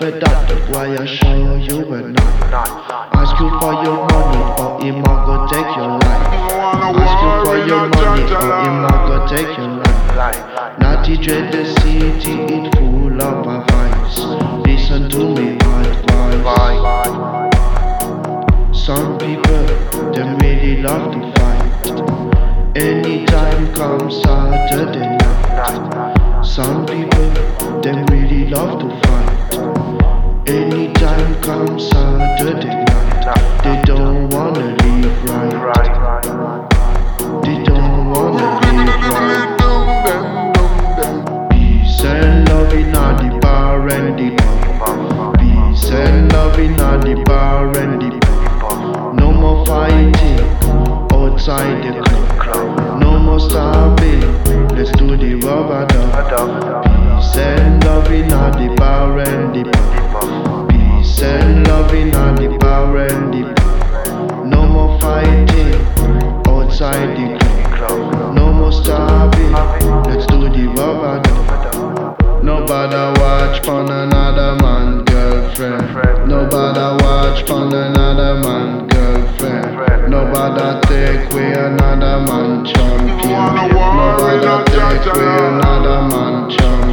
fed up, that's why I show you a knife. Ask you for your money, or him I go take your life. Ask you for your money, or him I go take your life. Natty dread the city, it full of vibes. Listen to me advice. Some people, them really love to fight. Anytime comes Saturday night. Some people, them really love to fight. Anytime comes Saturday night. They don't wanna live right. They don't wanna live right. Peace and love in the bar and the pub. Peace and love in the bar and the pub. No more fighting outside the club. No more starving. Let's do the rubber dub. Peace and love in the bar and the pub. Peace and love in the bar and the pub. No more fighting outside the club. No more starving. Let's do the rubber dub. Nobody watch pon another man girlfriend. Nobody watch pon another man girlfriend. Nobody take away another man champion. Nobody take away another man champion.